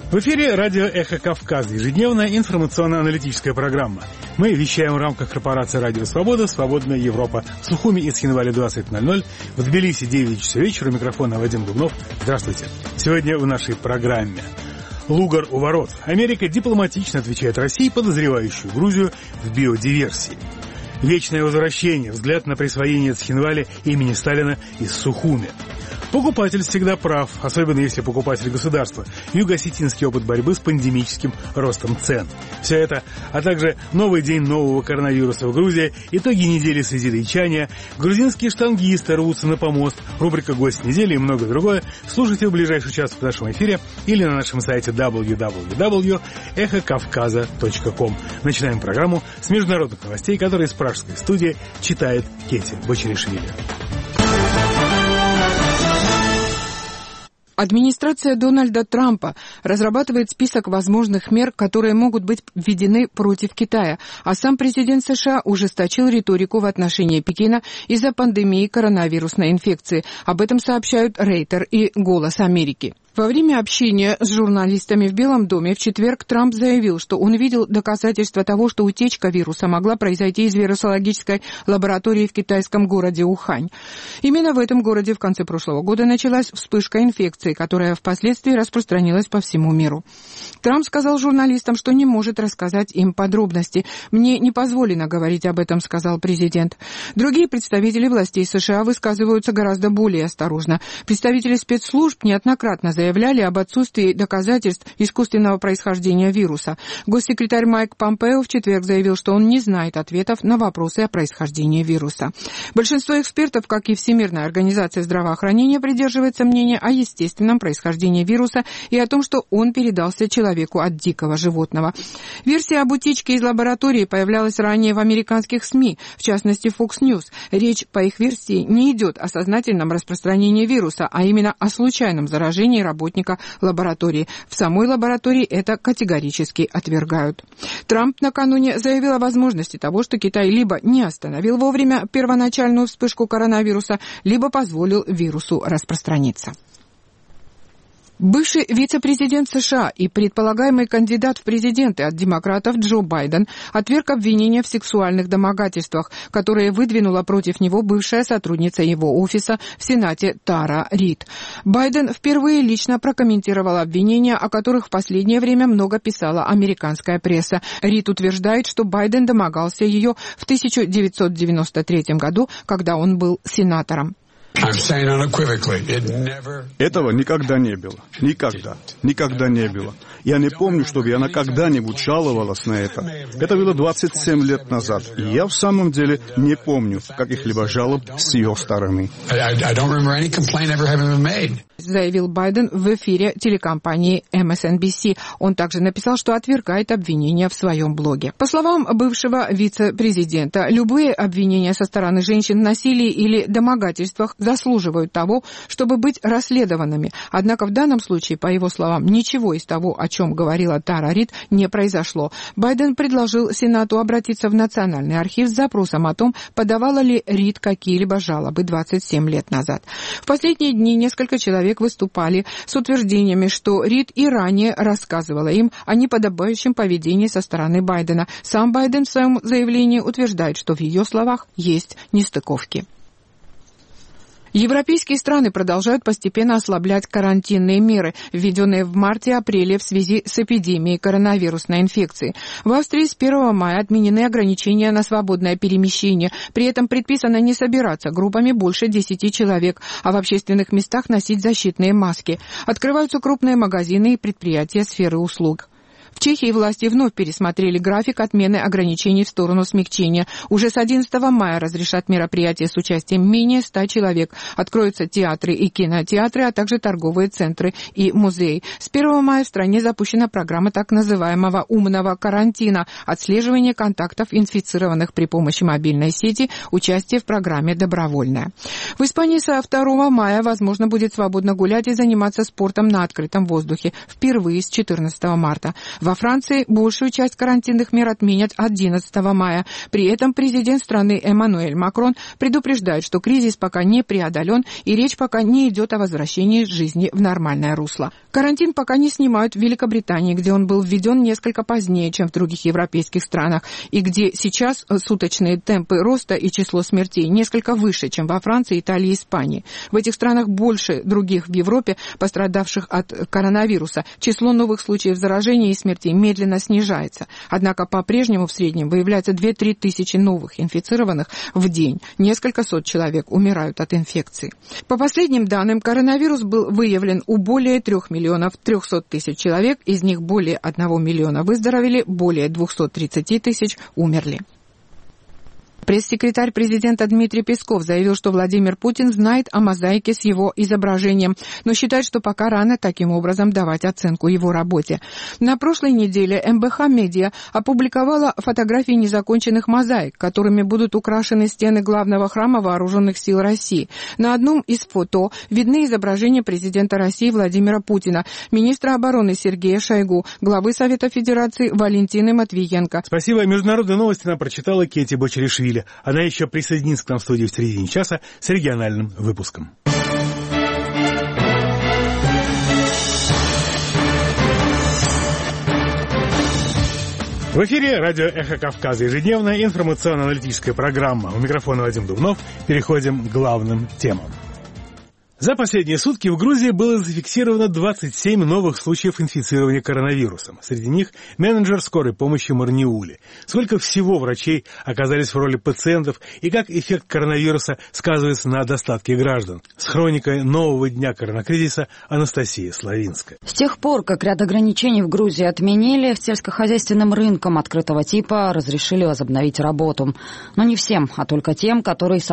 В эфире радио «Эхо Кавказа», ежедневная информационно-аналитическая программа. Мы вещаем в рамках корпорации «Радио Свобода», «Свободная Европа». В Сухуми и Схинвале 20:00, в Тбилиси 9 часов вечера. У микрофона Вадим Дубнов. Здравствуйте. Сегодня в нашей программе. Лугар у ворот. Америка дипломатично отвечает России, подозревающую Грузию в биодиверсии. Вечное возвращение. Взгляд на присвоение Цхинвали имени Сталина из Сухуми. Покупатель всегда прав, особенно если покупатель государства. Юго-осетинский опыт борьбы с пандемическим ростом цен. Все это, а также новый день нового коронавируса в Грузии, итоги недели с визитой Чаня, грузинские штангисты рвутся на помост, рубрика «Гость недели» и многое другое. Слушайте в ближайший час в нашем эфире или на нашем сайте www.эхокавказа.ком. Начинаем программу с международных новостей, которые из пражской студии читает Кетти Бочеришвили. Администрация Дональда Трампа разрабатывает список возможных мер, которые могут быть введены против Китая, а сам президент США ужесточил риторику в отношении Пекина из-за пандемии коронавирусной инфекции. Об этом сообщают Рейтер и «Голос Америки». Во время общения с журналистами в Белом доме в четверг Трамп заявил, что он видел доказательства того, что утечка вируса могла произойти из вирусологической лаборатории в китайском городе Ухань. Именно в этом городе в конце прошлого года началась вспышка инфекции, которая впоследствии распространилась по всему миру. Трамп сказал журналистам, что не может рассказать им подробности. «Мне не позволено говорить об этом», — сказал президент. Другие представители властей США высказываются гораздо более осторожно. Представители спецслужб неоднократно заявляли об отсутствии доказательств искусственного происхождения вируса. Госсекретарь Майк Помпео в четверг заявил, что он не знает ответов на вопросы о происхождении вируса. Большинство экспертов, как и Всемирная организация здравоохранения, придерживается мнения о естественном происхождении вируса и о том, что он передался человеку от дикого животного. Версия об утечке из лаборатории появлялась ранее в американских СМИ, в частности Fox News. Речь, по их версии, не идет о сознательном распространении вируса, а именно о случайном заражении работника лаборатории. В самой лаборатории это категорически отвергают. Трамп накануне заявил о возможности того, что Китай либо не остановил вовремя первоначальную вспышку коронавируса, либо позволил вирусу распространиться. Бывший вице-президент США и предполагаемый кандидат в президенты от демократов Джо Байден отверг обвинения в сексуальных домогательствах, которые выдвинула против него бывшая сотрудница его офиса в Сенате Тара Рид. Байден впервые лично прокомментировал обвинения, о которых в последнее время много писала американская пресса. Рид утверждает, что Байден домогался ее в 1993 году, когда он был сенатором. Этого никогда не было. Никогда не было. Я не помню, чтобы она когда-нибудь жаловалась на это. Это было 27 лет назад. И я в самом деле не помню каких-либо жалоб с ее стороны. Заявил Байден в эфире телекомпании MSNBC. Он также написал, что отвергает обвинения в своем блоге. По словам бывшего вице-президента, любые обвинения со стороны женщин в насилии или домогательствах заслуживают того, чтобы быть расследованными. Однако в данном случае, по его словам, ничего из того, о чем говорила Тара Рид, не произошло. Байден предложил Сенату обратиться в Национальный архив с запросом о том, подавала ли Рид какие-либо жалобы 27 лет назад. В последние дни несколько человек выступали с утверждениями, что Рид и ранее рассказывала им о неподобающем поведении со стороны Байдена. Сам Байден в своем заявлении утверждает, что в ее словах есть нестыковки. Европейские страны продолжают постепенно ослаблять карантинные меры, введенные в марте-апреле в связи с эпидемией коронавирусной инфекции. В Австрии с 1 мая отменены ограничения на свободное перемещение. При этом предписано не собираться группами больше 10 человек, а в общественных местах носить защитные маски. Открываются крупные магазины и предприятия сферы услуг. В Чехии власти вновь пересмотрели график отмены ограничений в сторону смягчения. Уже с 11 мая разрешат мероприятия с участием менее 100 человек. Откроются театры и кинотеатры, а также торговые центры и музеи. С 1 мая в стране запущена программа так называемого умного карантина, отслеживание контактов инфицированных при помощи мобильной сети, участие в программе добровольное. В Испании со 2 мая возможно будет свободно гулять и заниматься спортом на открытом воздухе. Впервые с 14 марта. В Во Франции большую часть карантинных мер отменят 11 мая. При этом президент страны Эммануэль Макрон предупреждает, что кризис пока не преодолен и речь пока не идет о возвращении жизни в нормальное русло. Карантин пока не снимают в Великобритании, где он был введен несколько позднее, чем в других европейских странах, и где сейчас суточные темпы роста и число смертей несколько выше, чем во Франции, Италии и Испании. В этих странах больше других в Европе, пострадавших от коронавируса. Число новых случаев заражения и смертей медленно снижается. Однако по-прежнему в среднем выявляется 2-3 тысячи новых инфицированных в день. Несколько сот человек умирают от инфекции. По последним данным, коронавирус был выявлен у более 3 миллионов 300 тысяч человек, из них более 1 миллиона выздоровели, более 230 тысяч умерли. Пресс-секретарь президента Дмитрий Песков заявил, что Владимир Путин знает о мозаике с его изображением, но считает, что пока рано таким образом давать оценку его работе. На прошлой неделе МБХ Медиа опубликовала фотографии незаконченных мозаик, которыми будут украшены стены главного храма Вооруженных сил России. На одном из фото видны изображения президента России Владимира Путина, министра обороны Сергея Шойгу, главы Совета Федерации Валентины Матвиенко. Спасибо. Международные новости нам прочитала Кетти Бочеришвили. Она еще присоединится к нам в студии в середине часа с региональным выпуском. В эфире радио «Эхо Кавказа», ежедневная информационно-аналитическая программа. У микрофона Вадим Дубнов. Переходим к главным темам. За последние сутки в Грузии было зафиксировано 27 новых случаев инфицирования коронавирусом. Среди них менеджер скорой помощи Марниули. Сколько всего врачей оказались в роли пациентов и как эффект коронавируса сказывается на достатке граждан. С хроникой нового дня коронакризиса Анастасия Славинская. С тех пор, как ряд ограничений в Грузии отменили, сельскохозяйственным рынкам открытого типа разрешили возобновить работу. Но не всем, а только тем, которые